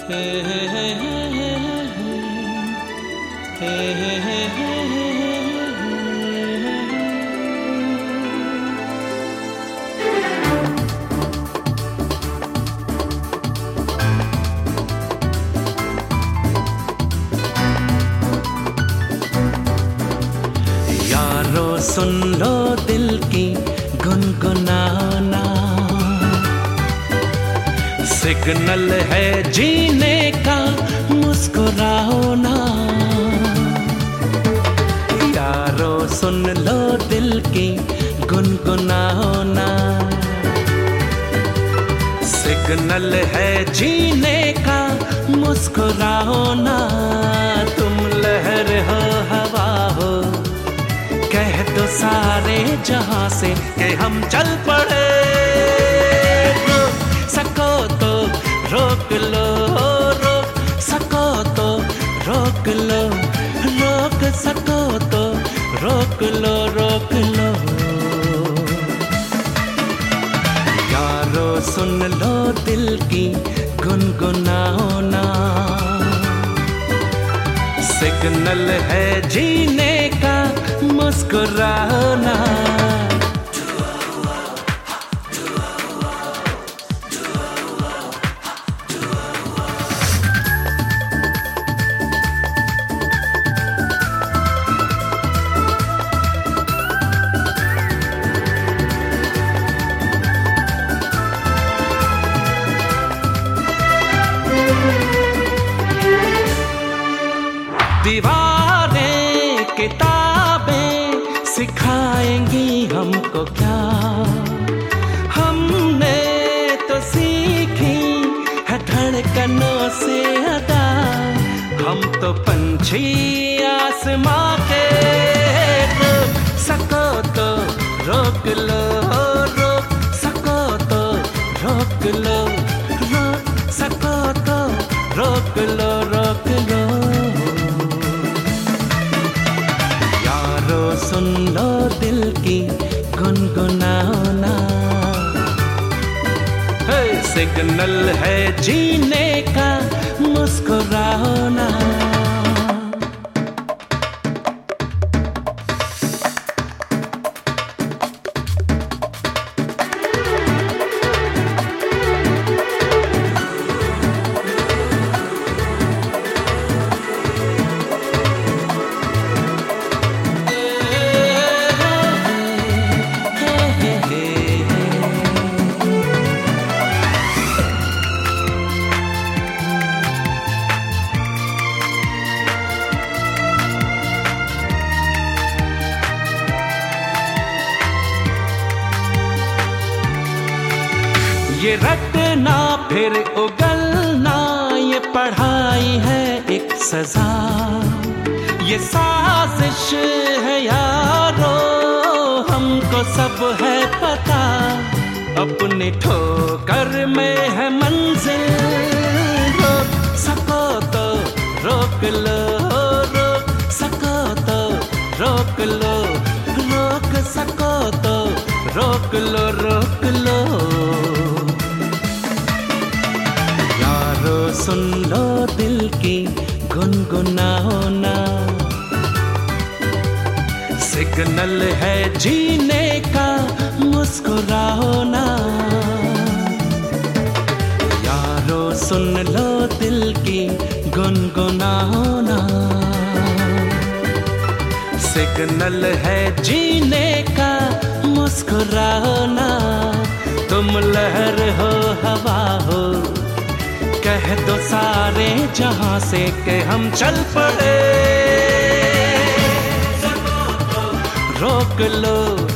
यारो सुन लो दिल की गुनगुनाना, सिग्नल है जीने का मुस्कुराओ ना। यारो सुन लो दिल की गुनगुनाओ ना, सिग्नल है जीने का मुस्कुराओ ना। तुम लहर हो हवा हो, कह दो सारे जहां से कि हम चल पड़े। रोक सको तो रोक लो, रोक सको तो रोक लो, रोक सको तो रोक लो, रोक लो। यारो सुन लो दिल की गुनगुनाओ ना, सिग्नल है जीने का मुस्कुराना। दीवारें किताबें सिखाएंगी हमको क्या, हमने तो सीखी है धड़कनों से अदा। हम तो पंछी आसमां के, रोक सको तो रोक लो, रोक सको तो रोक लो, रोक सको तो रोक लो, रोक लो। सुन लो दिल की गुनगुनाओ ना, सिग्नल है जीने का मुस्कुराओ ना। ये रटना फिर उगलना, ये पढ़ाई है एक सजा, ये साजिश है यारो, हमको सब है पता। अपनी ठोकर में है मंजिल, रोक सको तो रोक लो, रोक सको तो रोक लो, रोक सको तो रोक लो, रोक लो। सुन लो दिल की गुनगुनाओ ना, सिग्नल है जीने का मुस्कुराओ ना। यारो सुन लो दिल की गुनगुनाओ ना, सिग्नल है जीने का मुस्कुराओ ना। तुम लहर हो हवा हो, कह दो सारे जहां से कि हम चल पड़े। रोक लो